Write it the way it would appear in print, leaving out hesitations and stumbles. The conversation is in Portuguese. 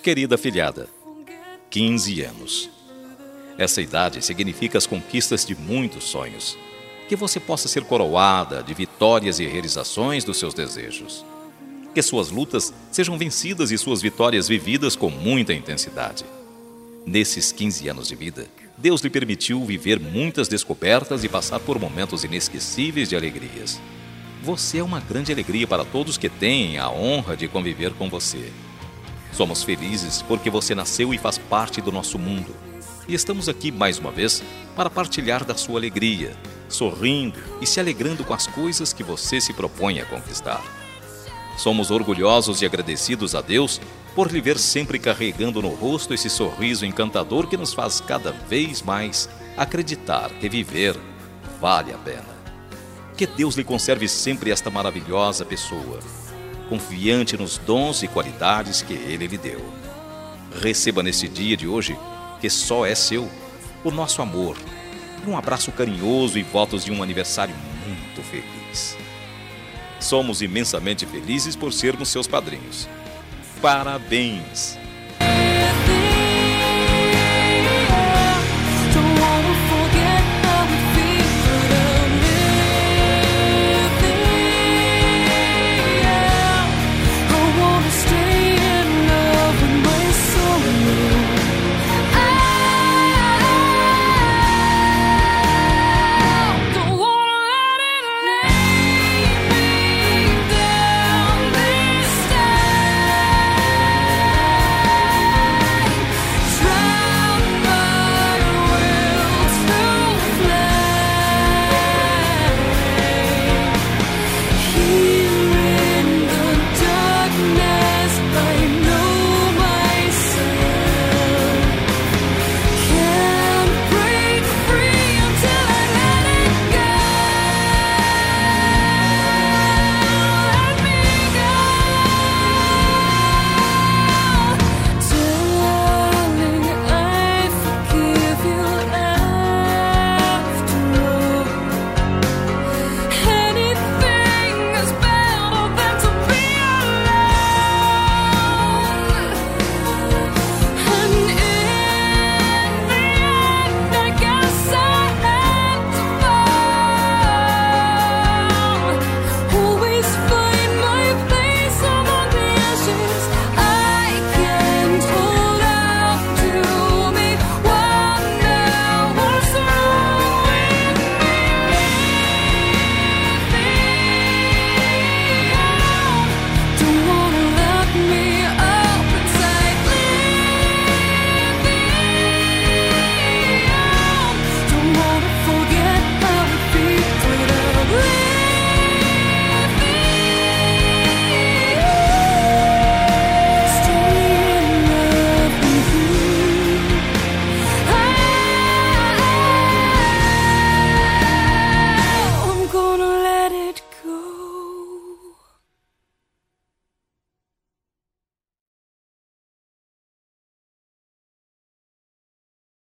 Querida afilhada, 15 anos. Essa idade significa as conquistas de muitos sonhos. Que você possa ser coroada de vitórias e realizações dos seus desejos. Que suas lutas sejam vencidas e suas vitórias vividas com muita intensidade. Nesses 15 anos de vida, Deus lhe permitiu viver muitas descobertas e passar por momentos inesquecíveis de alegrias. Você é uma grande alegria para todos que têm a honra de conviver com você. Somos felizes porque você nasceu e faz parte do nosso mundo. E estamos aqui mais uma vez para partilhar da sua alegria, sorrindo e se alegrando com as coisas que você se propõe a conquistar. Somos orgulhosos e agradecidos a Deus por lhe ver sempre carregando no rosto esse sorriso encantador que nos faz cada vez mais acreditar que viver vale a pena. Que Deus lhe conserve sempre esta maravilhosa pessoa, confiante nos dons e qualidades que Ele lhe deu. Receba nesse dia de hoje, que só é seu, o nosso amor, um abraço carinhoso e votos de um aniversário muito feliz. Somos imensamente felizes por sermos seus padrinhos. Parabéns!